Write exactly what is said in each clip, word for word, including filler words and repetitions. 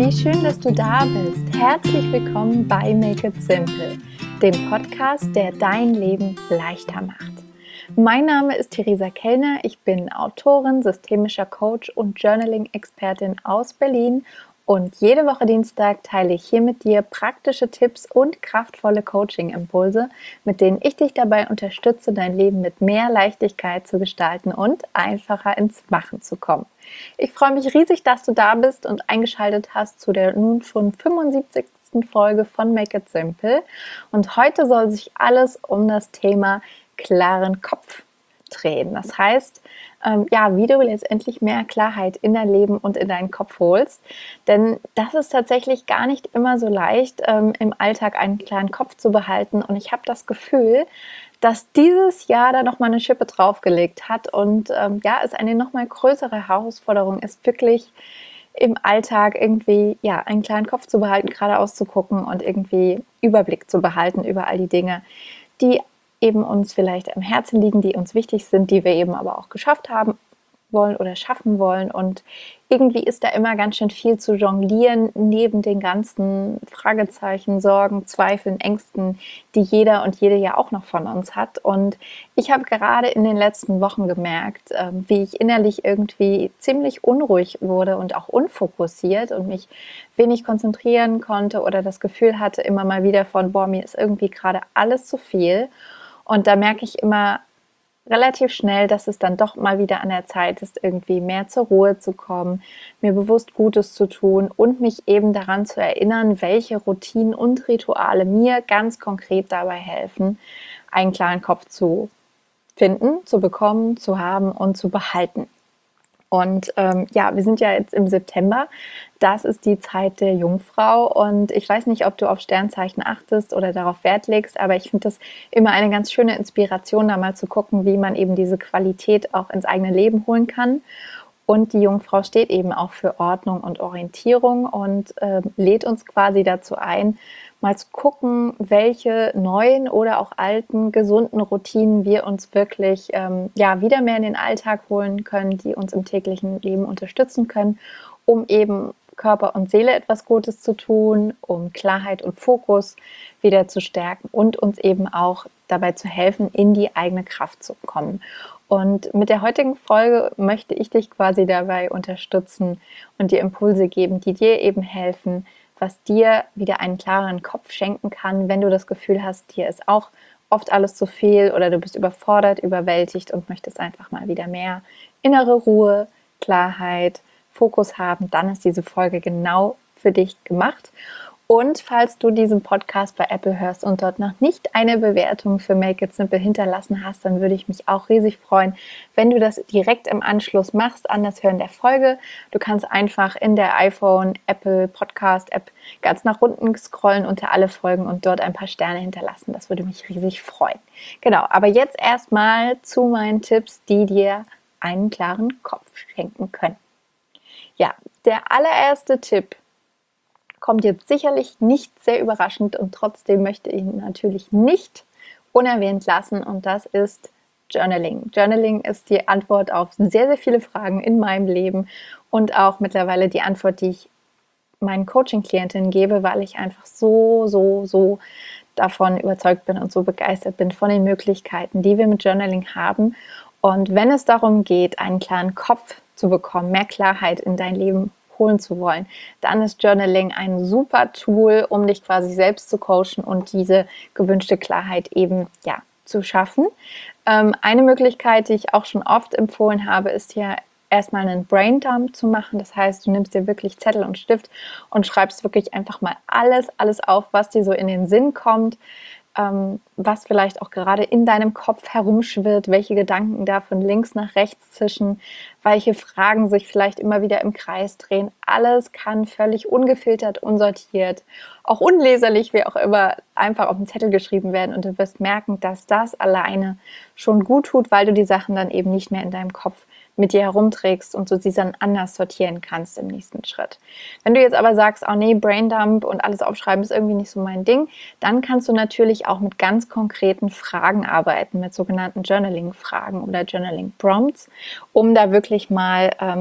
wie schön, dass du da bist. Herzlich willkommen bei Make It Simple, dem Podcast, der dein Leben leichter macht. Mein Name ist Theresa Kellner, ich bin Autorin, systemischer Coach und Journaling-Expertin aus Berlin und jede Woche Dienstag teile ich hier mit dir praktische Tipps und kraftvolle Coaching-Impulse, mit denen ich dich dabei unterstütze, dein Leben mit mehr Leichtigkeit zu gestalten und einfacher ins Machen zu kommen. Ich freue mich riesig, dass du da bist und eingeschaltet hast zu der nun schon fünfundsiebzigsten Folge von Make It Simple. Und heute soll sich alles um das Thema klaren Kopf drehen. Das heißt, ähm, ja, wie du letztendlich mehr Klarheit in dein Leben und in deinen Kopf holst. Denn das ist tatsächlich gar nicht immer so leicht, ähm, im Alltag einen klaren Kopf zu behalten. Und ich habe das Gefühl, dass dieses Jahr da nochmal eine Schippe draufgelegt hat und ähm, ja, es eine nochmal größere Herausforderung ist, wirklich im Alltag irgendwie ja, einen klaren Kopf zu behalten, geradeaus zu gucken und irgendwie Überblick zu behalten über all die Dinge, die eben uns vielleicht am Herzen liegen, die uns wichtig sind, die wir eben aber auch geschafft haben wollen oder schaffen wollen. Und irgendwie ist da immer ganz schön viel zu jonglieren, neben den ganzen Fragezeichen, Sorgen, Zweifeln, Ängsten, die jeder und jede ja auch noch von uns hat. Und ich habe gerade in den letzten Wochen gemerkt, wie ich innerlich irgendwie ziemlich unruhig wurde und auch unfokussiert und mich wenig konzentrieren konnte oder das Gefühl hatte immer mal wieder von, boah, mir ist irgendwie gerade alles zu viel. Und da merke ich immer relativ schnell, dass es dann doch mal wieder an der Zeit ist, irgendwie mehr zur Ruhe zu kommen, mir bewusst Gutes zu tun und mich eben daran zu erinnern, welche Routinen und Rituale mir ganz konkret dabei helfen, einen klaren Kopf zu finden, zu bekommen, zu haben und zu behalten. Und ähm, ja, wir sind ja jetzt im September. Das ist die Zeit der Jungfrau. Und ich weiß nicht, ob du auf Sternzeichen achtest oder darauf Wert legst, aber ich finde das immer eine ganz schöne Inspiration, da mal zu gucken, wie man eben diese Qualität auch ins eigene Leben holen kann. Und die Jungfrau steht eben auch für Ordnung und Orientierung und äh, lädt uns quasi dazu ein, mal zu gucken, welche neuen oder auch alten, gesunden Routinen wir uns wirklich ähm, ja, wieder mehr in den Alltag holen können, die uns im täglichen Leben unterstützen können, um eben Körper und Seele etwas Gutes zu tun, um Klarheit und Fokus wieder zu stärken und uns eben auch dabei zu helfen, in die eigene Kraft zu kommen. Und mit der heutigen Folge möchte ich dich quasi dabei unterstützen und dir Impulse geben, die dir eben helfen, was dir wieder einen klareren Kopf schenken kann, wenn du das Gefühl hast, dir ist auch oft alles zu viel oder du bist überfordert, überwältigt und möchtest einfach mal wieder mehr innere Ruhe, Klarheit, Fokus haben, dann ist diese Folge genau für dich gemacht. Und falls du diesen Podcast bei Apple hörst und dort noch nicht eine Bewertung für Make It Simple hinterlassen hast, dann würde ich mich auch riesig freuen, wenn du das direkt im Anschluss machst an das Hören der Folge. Du kannst einfach in der iPhone, Apple Podcast App ganz nach unten scrollen unter alle Folgen und dort ein paar Sterne hinterlassen. Das würde mich riesig freuen. Genau, aber jetzt erstmal zu meinen Tipps, die dir einen klaren Kopf schenken können. Ja, der allererste Tipp kommt jetzt sicherlich nicht sehr überraschend und trotzdem möchte ich ihn natürlich nicht unerwähnt lassen und das ist Journaling. Journaling ist die Antwort auf sehr, sehr viele Fragen in meinem Leben und auch mittlerweile die Antwort, die ich meinen Coaching-Klientinnen gebe, weil ich einfach so, so, so davon überzeugt bin und so begeistert bin von den Möglichkeiten, die wir mit Journaling haben. Und wenn es darum geht, einen klaren Kopf zu bekommen, mehr Klarheit in dein Leben holen zu wollen, dann ist Journaling ein super Tool, um dich quasi selbst zu coachen und diese gewünschte Klarheit eben ja, zu schaffen. Ähm, eine Möglichkeit, die ich auch schon oft empfohlen habe, ist hier erstmal einen Braindump zu machen. Das heißt, du nimmst dir wirklich Zettel und Stift und schreibst wirklich einfach mal alles, alles auf, was dir so in den Sinn kommt, ähm, was vielleicht auch gerade in deinem Kopf herumschwirrt, welche Gedanken da von links nach rechts zischen, welche Fragen sich vielleicht immer wieder im Kreis drehen. Alles kann völlig ungefiltert, unsortiert, auch unleserlich, wie auch immer, einfach auf den Zettel geschrieben werden und du wirst merken, dass das alleine schon gut tut, weil du die Sachen dann eben nicht mehr in deinem Kopf mit dir herumträgst und du sie dann anders sortieren kannst im nächsten Schritt. Wenn du jetzt aber sagst, oh nee, Braindump und alles aufschreiben ist irgendwie nicht so mein Ding, dann kannst du natürlich auch mit ganz konkreten Fragen arbeiten, mit sogenannten Journaling-Fragen oder Journaling-Prompts, um da wirklich mal ähm,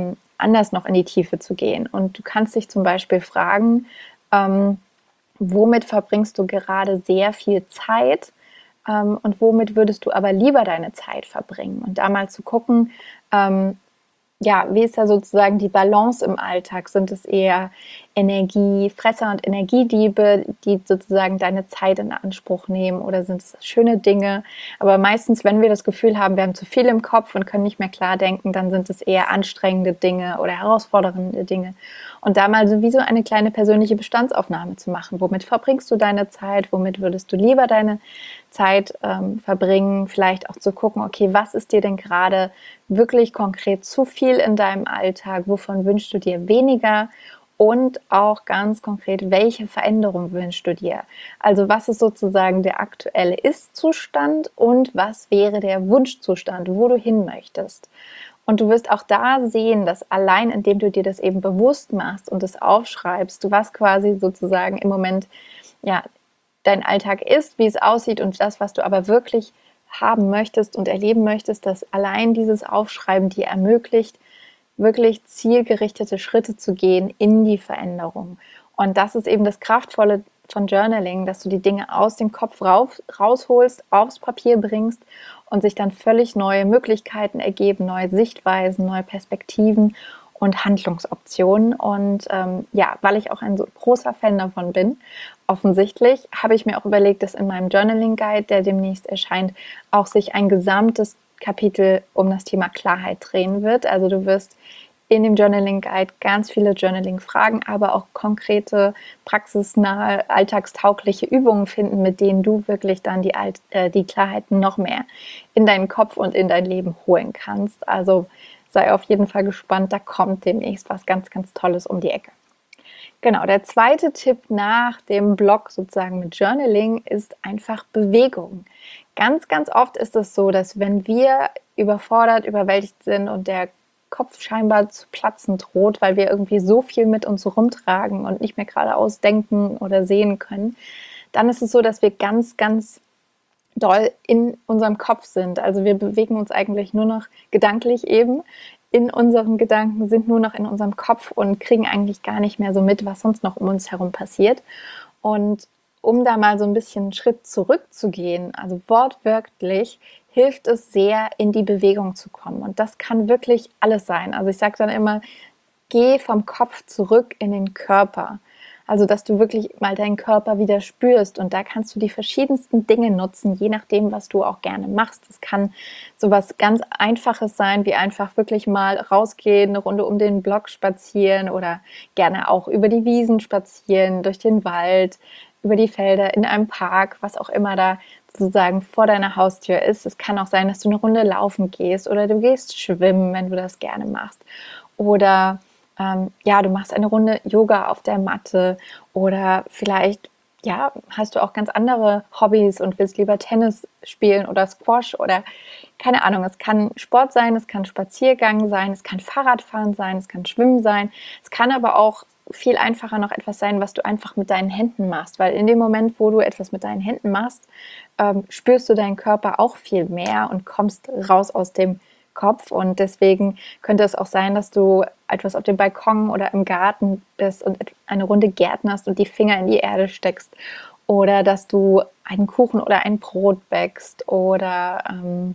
anders noch in die Tiefe zu gehen. Und du kannst dich zum Beispiel fragen, ähm, womit verbringst du gerade sehr viel Zeit ähm, und womit würdest du aber lieber deine Zeit verbringen? Und da mal zu gucken, ähm, ja, wie ist da sozusagen die Balance im Alltag? Sind es eher Energiefresser und Energiediebe, die sozusagen deine Zeit in Anspruch nehmen, oder sind es schöne Dinge? Aber meistens, wenn wir das Gefühl haben, wir haben zu viel im Kopf und können nicht mehr klar denken, dann sind es eher anstrengende Dinge oder herausfordernde Dinge. Und da mal sowieso eine kleine persönliche Bestandsaufnahme zu machen. Womit verbringst du deine Zeit? Womit würdest du lieber deine Zeit ähm, verbringen? Vielleicht auch zu gucken, okay, was ist dir denn gerade wirklich konkret zu viel in deinem Alltag? Wovon wünschst du dir weniger? Und auch ganz konkret, welche Veränderung wünschst du dir? Also was ist sozusagen der aktuelle Ist-Zustand und was wäre der Wunschzustand, wo du hin möchtest? Und du wirst auch da sehen, dass allein indem du dir das eben bewusst machst und es aufschreibst, du was quasi sozusagen im Moment ja dein Alltag ist, wie es aussieht und das, was du aber wirklich haben möchtest und erleben möchtest, dass allein dieses Aufschreiben dir ermöglicht, wirklich zielgerichtete Schritte zu gehen in die Veränderung. Und das ist eben das Kraftvolle von Journaling, dass du die Dinge aus dem Kopf raus, rausholst, aufs Papier bringst und sich dann völlig neue Möglichkeiten ergeben, neue Sichtweisen, neue Perspektiven und Handlungsoptionen. Und ähm, ja, weil ich auch ein so großer Fan davon bin, offensichtlich, habe ich mir auch überlegt, dass in meinem Journaling Guide, der demnächst erscheint, auch sich ein gesamtes Kapitel um das Thema Klarheit drehen wird. Also du wirst in dem Journaling Guide ganz viele Journaling-Fragen, aber auch konkrete, praxisnahe, alltagstaugliche Übungen finden, mit denen du wirklich dann die, Alt äh, die Klarheit noch mehr in deinen Kopf und in dein Leben holen kannst. Also sei auf jeden Fall gespannt, da kommt demnächst was ganz, ganz Tolles um die Ecke. Genau, der zweite Tipp nach dem Blog sozusagen mit Journaling ist einfach Bewegung. Ganz, ganz oft ist es so, dass wenn wir überfordert, überwältigt sind und der Kopf scheinbar zu platzen droht, weil wir irgendwie so viel mit uns rumtragen und nicht mehr geradeaus denken oder sehen können, dann ist es so, dass wir ganz, ganz doll in unserem Kopf sind. Also wir bewegen uns eigentlich nur noch gedanklich eben in unseren Gedanken, sind nur noch in unserem Kopf und kriegen eigentlich gar nicht mehr so mit, was sonst noch um uns herum passiert. Und um da mal so ein bisschen einen Schritt zurückzugehen, also wortwörtlich, hilft es sehr, in die Bewegung zu kommen. Und das kann wirklich alles sein. Also ich sage dann immer, geh vom Kopf zurück in den Körper. Also, dass du wirklich mal deinen Körper wieder spürst, und da kannst du die verschiedensten Dinge nutzen, je nachdem, was du auch gerne machst. Es kann sowas ganz Einfaches sein, wie einfach wirklich mal rausgehen, eine Runde um den Block spazieren oder gerne auch über die Wiesen spazieren, durch den Wald, über die Felder, in einem Park, was auch immer da sozusagen vor deiner Haustür ist. Es kann auch sein, dass du eine Runde laufen gehst oder du gehst schwimmen, wenn du das gerne machst. Oder Ähm, ja, du machst eine Runde Yoga auf der Matte, oder vielleicht ja, hast du auch ganz andere Hobbys und willst lieber Tennis spielen oder Squash oder keine Ahnung. Es kann Sport sein, es kann Spaziergang sein, es kann Fahrradfahren sein, es kann Schwimmen sein. Es kann aber auch viel einfacher noch etwas sein, was du einfach mit deinen Händen machst, weil in dem Moment, wo du etwas mit deinen Händen machst, ähm, spürst du deinen Körper auch viel mehr und kommst raus aus dem Kopf. Und deswegen könnte es auch sein, dass du etwas auf dem Balkon oder im Garten bist und eine Runde gärtnerst und die Finger in die Erde steckst, oder dass du einen Kuchen oder ein Brot backst oder ähm,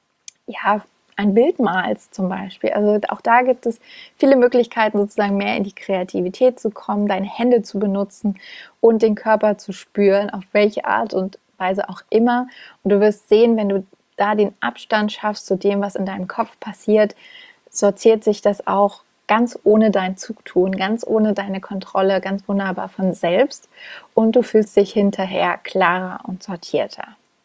ja, ein Bild malst zum Beispiel. Also auch da gibt es viele Möglichkeiten, sozusagen mehr in die Kreativität zu kommen, deine Hände zu benutzen und den Körper zu spüren, auf welche Art und Weise auch immer. Und du wirst sehen, wenn du da den Abstand schaffst zu dem, was in deinem Kopf passiert, sortiert sich das auch ganz ohne dein Zutun, ganz ohne deine Kontrolle, ganz wunderbar von selbst, und du fühlst dich hinterher klarer und sortierter.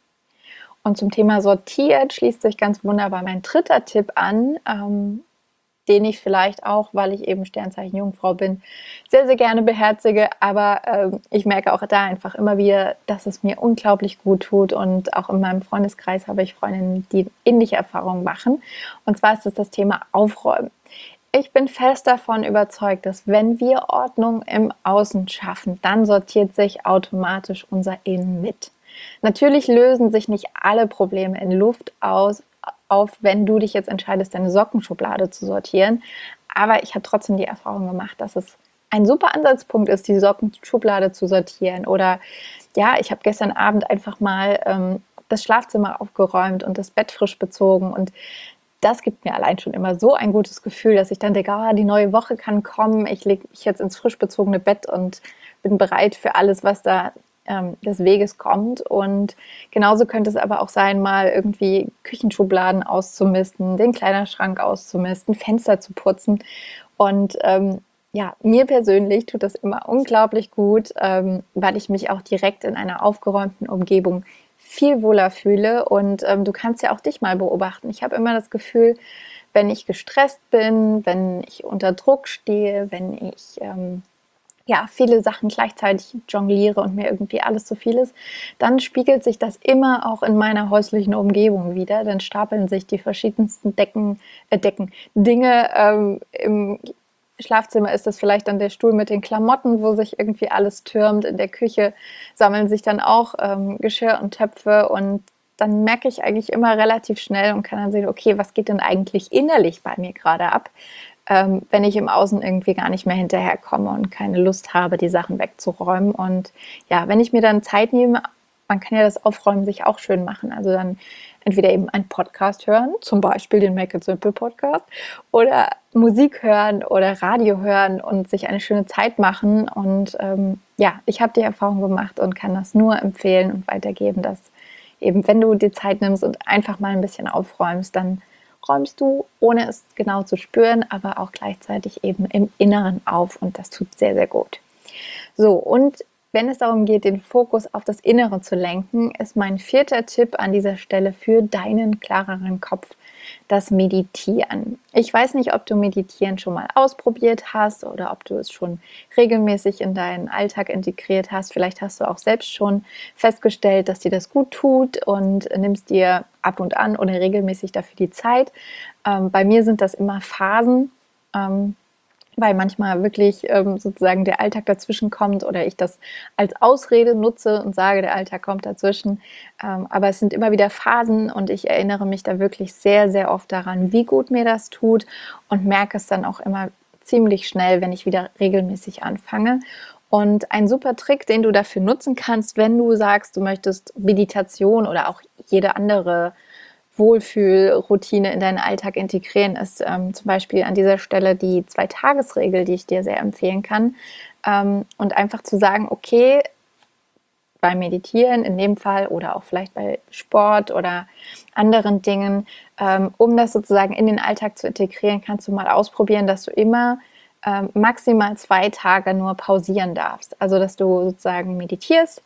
Und zum Thema sortiert schließt sich ganz wunderbar mein dritter Tipp an, ähm, den ich vielleicht auch, weil ich eben Sternzeichen Jungfrau bin, sehr, sehr gerne beherzige. Aber ähm, ich merke auch da einfach immer wieder, dass es mir unglaublich gut tut. Und auch in meinem Freundeskreis habe ich Freundinnen, die ähnliche Erfahrungen machen. Und zwar ist es das Thema Aufräumen. Ich bin fest davon überzeugt, dass wenn wir Ordnung im Außen schaffen, dann sortiert sich automatisch unser Innen mit. Natürlich lösen sich nicht alle Probleme in Luft aus, auf, wenn du dich jetzt entscheidest, deine Sockenschublade zu sortieren. Aber ich habe trotzdem die Erfahrung gemacht, dass es ein super Ansatzpunkt ist, die Sockenschublade zu sortieren. Oder ja, ich habe gestern Abend einfach mal ähm, das Schlafzimmer aufgeräumt und das Bett frisch bezogen. Und das gibt mir allein schon immer so ein gutes Gefühl, dass ich dann denke, ah, die neue Woche kann kommen. Ich lege mich jetzt ins frisch bezogene Bett und bin bereit für alles, was da ähm, des Weges kommt. Und genauso könnte es aber auch sein, mal irgendwie Küchenschubladen auszumisten, den Kleiderschrank auszumisten, Fenster zu putzen. Und ähm, ja, mir persönlich tut das immer unglaublich gut, ähm, weil ich mich auch direkt in einer aufgeräumten Umgebung viel wohler fühle. Und ähm, du kannst ja auch dich mal beobachten. Ich habe immer das Gefühl, wenn ich gestresst bin, wenn ich unter Druck stehe, wenn ich ähm, ja, viele Sachen gleichzeitig jongliere und mir irgendwie alles zu viel ist, dann spiegelt sich das immer auch in meiner häuslichen Umgebung wieder. Dann stapeln sich die verschiedensten Decken, äh, Decken, Dinge. Ähm, im Schlafzimmer ist das vielleicht dann der Stuhl mit den Klamotten, wo sich irgendwie alles türmt. In der Küche sammeln sich dann auch ähm, Geschirr und Töpfe, und dann merke ich eigentlich immer relativ schnell und kann dann sehen, okay, was geht denn eigentlich innerlich bei mir gerade ab, ähm, wenn ich im Außen irgendwie gar nicht mehr hinterherkomme und keine Lust habe, die Sachen wegzuräumen. Und ja, wenn ich mir dann Zeit nehme, man kann ja das Aufräumen sich auch schön machen. Also dann entweder eben einen Podcast hören, zum Beispiel den Make It Simple Podcast, oder Musik hören oder Radio hören und sich eine schöne Zeit machen. Und ähm, ja, ich habe die Erfahrung gemacht und kann das nur empfehlen und weitergeben, dass eben, wenn du dir Zeit nimmst und einfach mal ein bisschen aufräumst, dann räumst du, ohne es genau zu spüren, aber auch gleichzeitig eben im Inneren auf, und das tut sehr, sehr gut. So, und wenn es darum geht, den Fokus auf das Innere zu lenken, ist mein vierter Tipp an dieser Stelle für deinen klareren Kopf das Meditieren. Ich weiß nicht, ob du Meditieren schon mal ausprobiert hast oder ob du es schon regelmäßig in deinen Alltag integriert hast. Vielleicht hast du auch selbst schon festgestellt, dass dir das gut tut und nimmst dir ab und an oder regelmäßig dafür die Zeit. Ähm, bei mir sind das immer Phasen. Ähm, weil manchmal wirklich ähm, sozusagen der Alltag dazwischen kommt oder ich das als Ausrede nutze und sage, der Alltag kommt dazwischen. Ähm, aber es sind immer wieder Phasen, und ich erinnere mich da wirklich sehr, sehr oft daran, wie gut mir das tut, und merke es dann auch immer ziemlich schnell, wenn ich wieder regelmäßig anfange. Und ein super Trick, den du dafür nutzen kannst, wenn du sagst, du möchtest Meditation oder auch jede andere Wohlfühlroutine in deinen Alltag integrieren, ist ähm, zum Beispiel an dieser Stelle die Zwei-Tages-Regel, die ich dir sehr empfehlen kann. Ähm, und einfach zu sagen, okay, beim Meditieren in dem Fall oder auch vielleicht bei Sport oder anderen Dingen, ähm, um das sozusagen in den Alltag zu integrieren, kannst du mal ausprobieren, dass du immer ähm, maximal zwei Tage nur pausieren darfst. Also, dass du sozusagen meditierst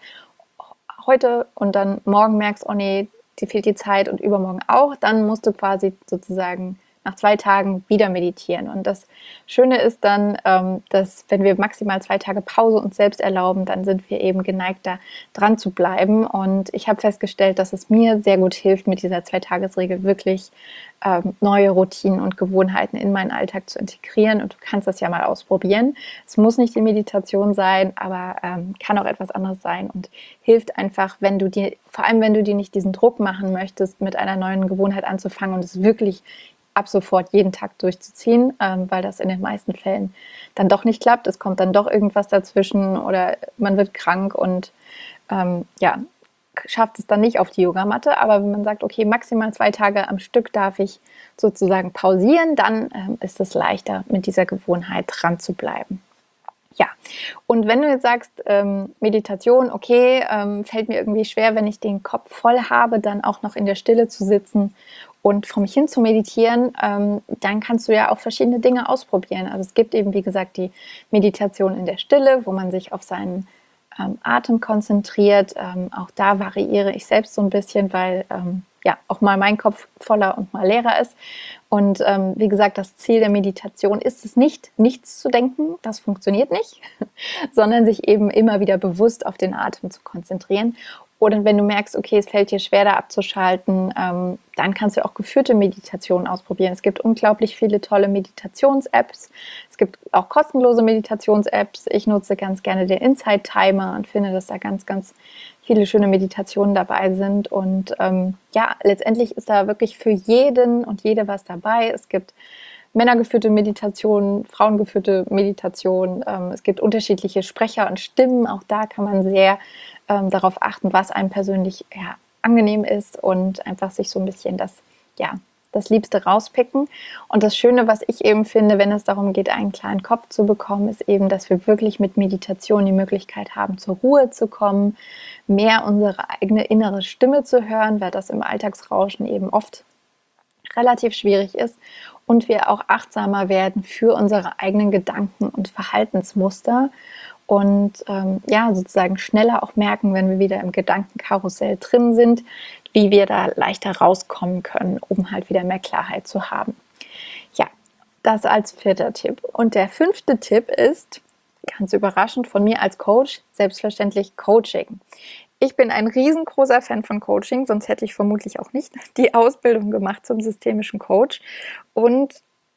heute und dann morgen merkst, oh nee, dir fehlt die Zeit, und übermorgen auch, dann musst du quasi sozusagen nach zwei Tagen wieder meditieren. Und das Schöne ist dann, ähm, dass wenn wir maximal zwei Tage Pause uns selbst erlauben, dann sind wir eben geneigt, da dran zu bleiben. Und ich habe festgestellt, dass es mir sehr gut hilft, mit dieser Zwei-Tages-Regel wirklich ähm, neue Routinen und Gewohnheiten in meinen Alltag zu integrieren. Und du kannst das ja mal ausprobieren. Es muss nicht die Meditation sein, aber ähm, kann auch etwas anderes sein und hilft einfach, wenn du dir, vor allem wenn du dir nicht diesen Druck machen möchtest, mit einer neuen Gewohnheit anzufangen und es wirklich ab sofort jeden Tag durchzuziehen, ähm, weil das in den meisten Fällen dann doch nicht klappt. Es kommt dann doch irgendwas dazwischen oder man wird krank und ähm, ja, schafft es dann nicht auf die Yogamatte. Aber wenn man sagt, okay, maximal zwei Tage am Stück darf ich sozusagen pausieren, dann ähm, ist es leichter, mit dieser Gewohnheit dran zu bleiben. Ja, und wenn du jetzt sagst, ähm, Meditation, okay, ähm, fällt mir irgendwie schwer, wenn ich den Kopf voll habe, dann auch noch in der Stille zu sitzen und vor mich hin zu meditieren, ähm, dann kannst du ja auch verschiedene Dinge ausprobieren. Also es gibt eben, wie gesagt, die Meditation in der Stille, wo man sich auf seinen ähm, Atem konzentriert. Ähm, auch da variiere ich selbst so ein bisschen, weil ähm, ja auch mal mein Kopf voller und mal leerer ist. Und ähm, wie gesagt, das Ziel der Meditation ist es nicht, nichts zu denken, das funktioniert nicht, sondern sich eben immer wieder bewusst auf den Atem zu konzentrieren. Oder wenn du merkst, okay, es fällt dir schwer, da abzuschalten, ähm, dann kannst du auch geführte Meditationen ausprobieren. Es gibt unglaublich viele tolle Meditations-Apps. Es gibt auch kostenlose Meditations-Apps. Ich nutze ganz gerne den Insight-Timer und finde, dass da ganz, ganz viele schöne Meditationen dabei sind. Und ähm, ja, letztendlich ist da wirklich für jeden und jede was dabei. Es gibt männergeführte Meditationen, frauengeführte Meditationen. Ähm, es gibt unterschiedliche Sprecher und Stimmen. Auch da kann man sehr ähm, darauf achten, was einem persönlich ja, angenehm ist und einfach sich so ein bisschen das, ja, das Liebste rauspicken. Und das Schöne, was ich eben finde, wenn es darum geht, einen klaren Kopf zu bekommen, ist eben, dass wir wirklich mit Meditation die Möglichkeit haben, zur Ruhe zu kommen, mehr unsere eigene innere Stimme zu hören, weil das im Alltagsrauschen eben oft relativ schwierig ist und wir auch achtsamer werden für unsere eigenen Gedanken und Verhaltensmuster und ähm, ja, sozusagen schneller auch merken, wenn wir wieder im Gedankenkarussell drin sind, wie wir da leichter rauskommen können, um halt wieder mehr Klarheit zu haben. Ja, das als vierter Tipp. Und der fünfte Tipp ist, ganz überraschend von mir als Coach, selbstverständlich Coaching. Ich bin ein riesengroßer Fan von Coaching, sonst hätte ich vermutlich auch nicht die Ausbildung gemacht zum systemischen Coach und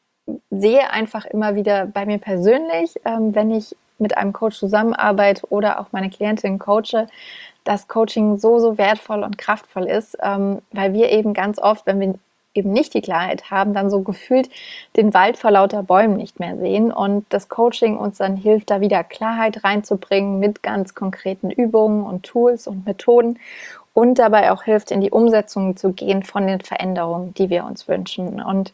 sehe einfach immer wieder bei mir persönlich, ähm, wenn ich mit einem Coach zusammenarbeite oder auch meine Klientin coache, dass Coaching so, so wertvoll und kraftvoll ist, ähm, weil wir eben ganz oft, wenn wir eben nicht die Klarheit haben, dann so gefühlt den Wald vor lauter Bäumen nicht mehr sehen und das Coaching uns dann hilft, da wieder Klarheit reinzubringen mit ganz konkreten Übungen und Tools und Methoden und dabei auch hilft, in die Umsetzung zu gehen von den Veränderungen, die wir uns wünschen. Und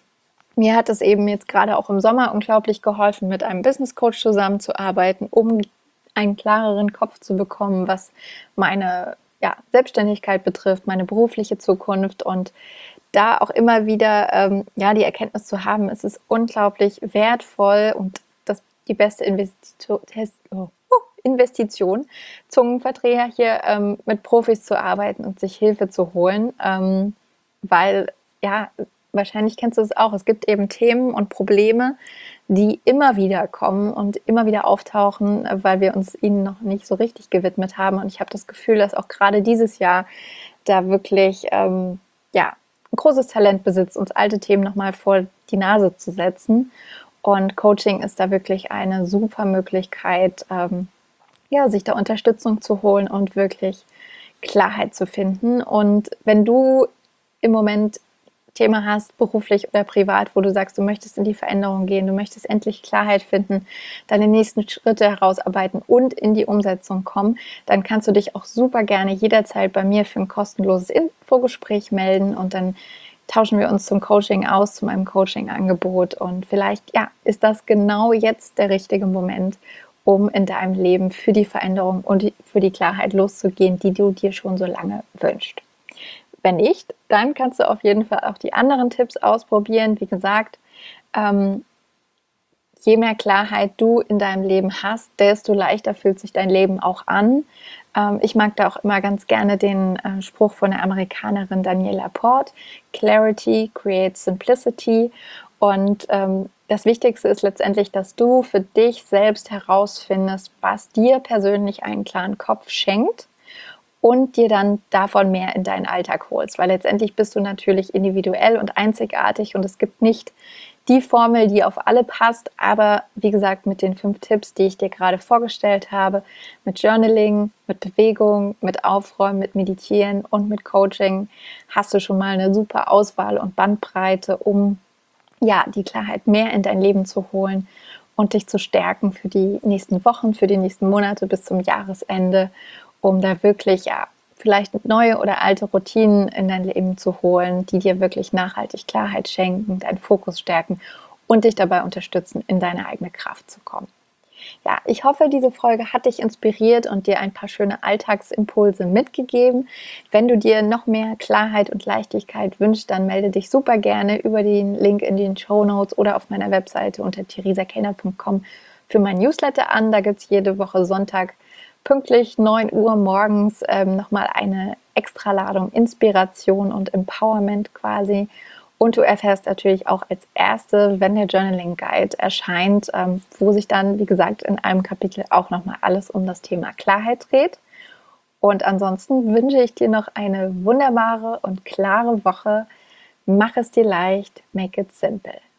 mir hat es eben jetzt gerade auch im Sommer unglaublich geholfen, mit einem Business Coach zusammenzuarbeiten, um einen klareren Kopf zu bekommen, was meine ja, Selbstständigkeit betrifft, meine berufliche Zukunft und da auch immer wieder ähm, ja, die Erkenntnis zu haben, es ist unglaublich wertvoll und das die beste Investition, oh, Investition, Zungenverdreher hier ähm, mit Profis zu arbeiten und sich Hilfe zu holen, ähm, weil ja, wahrscheinlich kennst du es auch, es gibt eben Themen und Probleme, die immer wieder kommen und immer wieder auftauchen, weil wir uns ihnen noch nicht so richtig gewidmet haben und ich habe das Gefühl, dass auch gerade dieses Jahr da wirklich ähm, ja, ein großes Talent besitzt, uns alte Themen nochmal vor die Nase zu setzen. Und Coaching ist da wirklich eine super Möglichkeit, ähm, ja, sich da Unterstützung zu holen und wirklich Klarheit zu finden. Und wenn du im Moment Thema hast, beruflich oder privat, wo du sagst, du möchtest in die Veränderung gehen, du möchtest endlich Klarheit finden, deine nächsten Schritte herausarbeiten und in die Umsetzung kommen, dann kannst du dich auch super gerne jederzeit bei mir für ein kostenloses Infogespräch melden und dann tauschen wir uns zum Coaching aus, zu meinem Coaching-Angebot und vielleicht ja, ist das genau jetzt der richtige Moment, um in deinem Leben für die Veränderung und für die Klarheit loszugehen, die du dir schon so lange wünschst. Wenn nicht, dann kannst du auf jeden Fall auch die anderen Tipps ausprobieren. Wie gesagt, ähm, je mehr Klarheit du in deinem Leben hast, desto leichter fühlt sich dein Leben auch an. Ähm, ich mag da auch immer ganz gerne den äh, Spruch von der Amerikanerin Danielle Laporte: Clarity creates simplicity. Und ähm, das Wichtigste ist letztendlich, dass du für dich selbst herausfindest, was dir persönlich einen klaren Kopf schenkt und dir dann davon mehr in deinen Alltag holst. Weil letztendlich bist du natürlich individuell und einzigartig und es gibt nicht die Formel, die auf alle passt. Aber wie gesagt, mit den fünf Tipps, die ich dir gerade vorgestellt habe, mit Journaling, mit Bewegung, mit Aufräumen, mit Meditieren und mit Coaching, hast du schon mal eine super Auswahl und Bandbreite, um ja, die Klarheit mehr in dein Leben zu holen und dich zu stärken für die nächsten Wochen, für die nächsten Monate bis zum Jahresende, um da wirklich ja vielleicht neue oder alte Routinen in dein Leben zu holen, die dir wirklich nachhaltig Klarheit schenken, deinen Fokus stärken und dich dabei unterstützen, in deine eigene Kraft zu kommen. Ja, ich hoffe, diese Folge hat dich inspiriert und dir ein paar schöne Alltagsimpulse mitgegeben. Wenn du dir noch mehr Klarheit und Leichtigkeit wünschst, dann melde dich super gerne über den Link in den Shownotes oder auf meiner Webseite unter theresa kellner punkt com für mein Newsletter an. Da gibt es jede Woche Sonntag pünktlich neun Uhr morgens ähm, nochmal eine Extraladung Inspiration und Empowerment quasi. Und du erfährst natürlich auch als Erste, wenn der Journaling Guide erscheint, ähm, wo sich dann, wie gesagt, in einem Kapitel auch nochmal alles um das Thema Klarheit dreht. Und ansonsten wünsche ich dir noch eine wunderbare und klare Woche. Mach es dir leicht, make it simple.